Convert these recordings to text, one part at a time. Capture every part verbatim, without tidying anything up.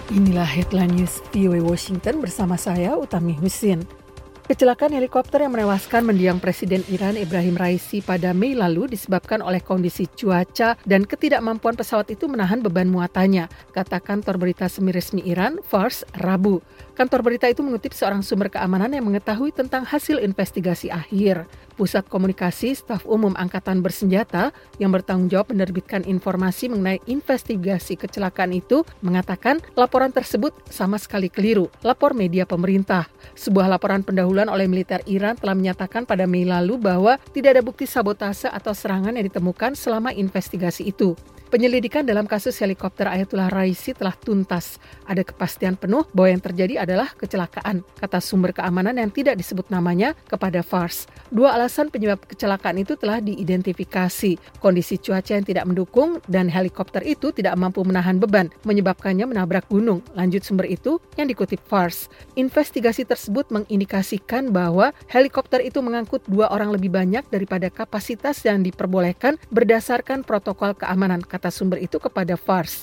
Inilah headline news V O A Washington bersama saya, Utami Husin. Kecelakaan helikopter yang menewaskan mendiang Presiden Iran Ebrahim Raisi pada Mei lalu disebabkan oleh kondisi cuaca dan ketidakmampuan pesawat itu menahan beban muatannya, kata kantor berita semi-resmi Iran, Fars, Rabu. Kantor berita itu mengutip seorang sumber keamanan yang mengetahui tentang hasil investigasi akhir. Pusat Komunikasi Staf Umum Angkatan Bersenjata yang bertanggung jawab menerbitkan informasi mengenai investigasi kecelakaan itu mengatakan laporan tersebut sama sekali keliru, lapor media pemerintah. Sebuah laporan pendahuluan oleh militer Iran telah menyatakan pada Mei lalu bahwa tidak ada bukti sabotase atau serangan yang ditemukan selama investigasi itu. Penyelidikan dalam kasus helikopter Ayatullah Raisi telah tuntas. Ada kepastian penuh bahwa yang terjadi adalah kecelakaan, kata sumber keamanan yang tidak disebut namanya kepada Fars. Dua alasan penyebab kecelakaan itu telah diidentifikasi. Kondisi cuaca yang tidak mendukung dan helikopter itu tidak mampu menahan beban, menyebabkannya menabrak gunung. Lanjut sumber itu yang dikutip Fars. Investigasi tersebut mengindikasikan bahwa helikopter itu mengangkut dua orang lebih banyak daripada kapasitas yang diperbolehkan berdasarkan protokol keamanan, kata sumber itu kepada Fars.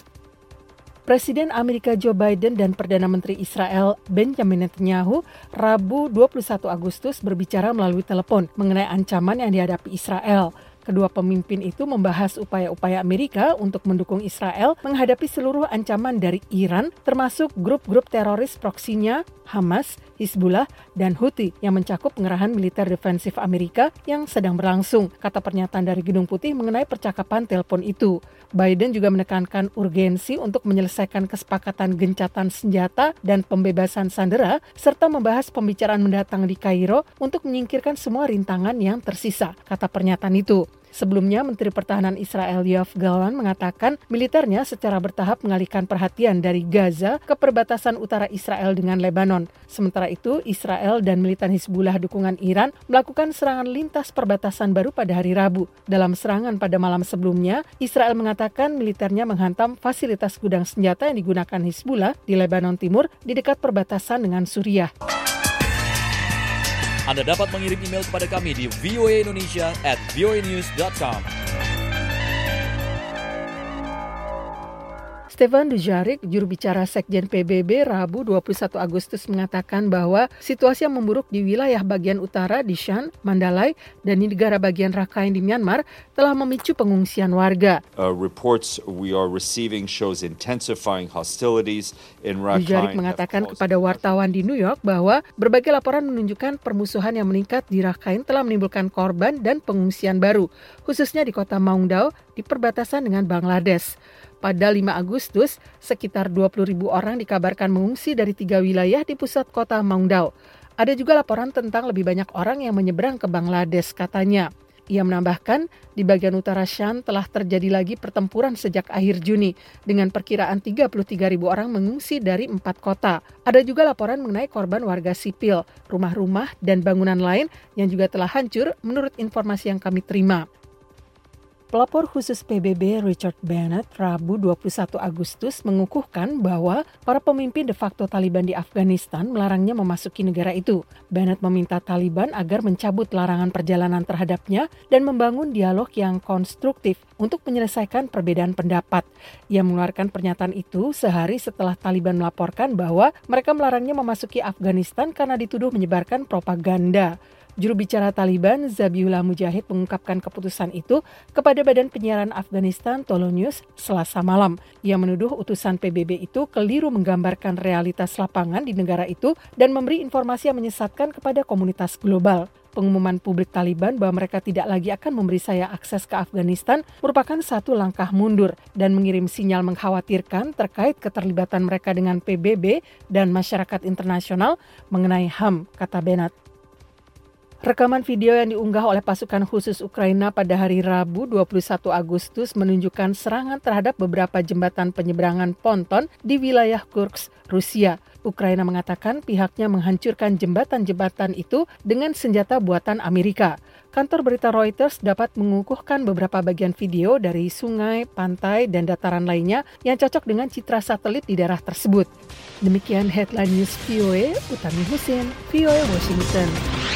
Presiden Amerika Joe Biden dan Perdana Menteri Israel Benjamin Netanyahu Rabu dua puluh satu Agustus berbicara melalui telepon mengenai ancaman yang dihadapi Israel. Kedua pemimpin itu membahas upaya-upaya Amerika untuk mendukung Israel menghadapi seluruh ancaman dari Iran, termasuk grup-grup teroris proksinya, Hamas, Hizbullah, dan Houthi yang mencakup pengerahan militer defensif Amerika yang sedang berlangsung, kata pernyataan dari Gedung Putih mengenai percakapan telepon itu. Biden juga menekankan urgensi untuk menyelesaikan kesepakatan gencatan senjata dan pembebasan sandera, serta membahas pembicaraan mendatang di Kairo untuk menyingkirkan semua rintangan yang tersisa, kata pernyataan itu. Sebelumnya, Menteri Pertahanan Israel Yoav Gallant mengatakan militernya secara bertahap mengalihkan perhatian dari Gaza ke perbatasan utara Israel dengan Lebanon. Sementara itu, Israel dan militan Hizbullah dukungan Iran melakukan serangan lintas perbatasan baru pada hari Rabu. Dalam serangan pada malam sebelumnya, Israel mengatakan militernya menghantam fasilitas gudang senjata yang digunakan Hizbullah di Lebanon Timur di dekat perbatasan dengan Suriah. Anda dapat mengirim email kepada kami di v o a indonesia at v o a news dot com. Stephane Dujarric, juru bicara Sekjen P B B, Rabu dua puluh satu Agustus mengatakan bahwa situasi yang memburuk di wilayah bagian utara di Shan, Mandalay, dan di negara bagian Rakhine di Myanmar telah memicu pengungsian warga. Uh, reports we are receiving shows intensifying hostilities in Rakhine. Dujarric mengatakan kepada wartawan di New York bahwa berbagai laporan menunjukkan permusuhan yang meningkat di Rakhine telah menimbulkan korban dan pengungsian baru, khususnya di kota Maung Dao di perbatasan dengan Bangladesh. Pada lima Agustus, sekitar dua puluh ribu orang dikabarkan mengungsi dari tiga wilayah di pusat kota Maung Dao. Ada juga laporan tentang lebih banyak orang yang menyeberang ke Bangladesh, katanya. Ia menambahkan, di bagian utara Shan telah terjadi lagi pertempuran sejak akhir Juni, dengan perkiraan tiga puluh tiga ribu orang mengungsi dari empat kota. Ada juga laporan mengenai korban warga sipil, rumah-rumah, dan bangunan lain yang juga telah hancur menurut informasi yang kami terima. Pelapor khusus P B B Richard Bennett Rabu dua puluh satu Agustus mengukuhkan bahwa para pemimpin de facto Taliban di Afghanistan melarangnya memasuki negara itu. Bennett meminta Taliban agar mencabut larangan perjalanan terhadapnya dan membangun dialog yang konstruktif untuk menyelesaikan perbedaan pendapat. Ia mengeluarkan pernyataan itu sehari setelah Taliban melaporkan bahwa mereka melarangnya memasuki Afghanistan karena dituduh menyebarkan propaganda. Juru bicara Taliban, Zabihullah Mujahid, mengungkapkan keputusan itu kepada Badan Penyiaran Afghanistan Tolo News Selasa malam. Ia menuduh utusan P B B itu keliru menggambarkan realitas lapangan di negara itu dan memberi informasi yang menyesatkan kepada komunitas global. Pengumuman publik Taliban bahwa mereka tidak lagi akan memberi saya akses ke Afghanistan merupakan satu langkah mundur dan mengirim sinyal mengkhawatirkan terkait keterlibatan mereka dengan P B B dan masyarakat internasional mengenai H A M, kata Bennett. Rekaman video yang diunggah oleh pasukan khusus Ukraina pada hari Rabu dua puluh satu Agustus menunjukkan serangan terhadap beberapa jembatan penyeberangan ponton di wilayah Kursk, Rusia. Ukraina mengatakan pihaknya menghancurkan jembatan-jembatan itu dengan senjata buatan Amerika. Kantor berita Reuters dapat mengukuhkan beberapa bagian video dari sungai, pantai, dan dataran lainnya yang cocok dengan citra satelit di daerah tersebut. Demikian headline news V O A, Utami Husin, V O A Washington.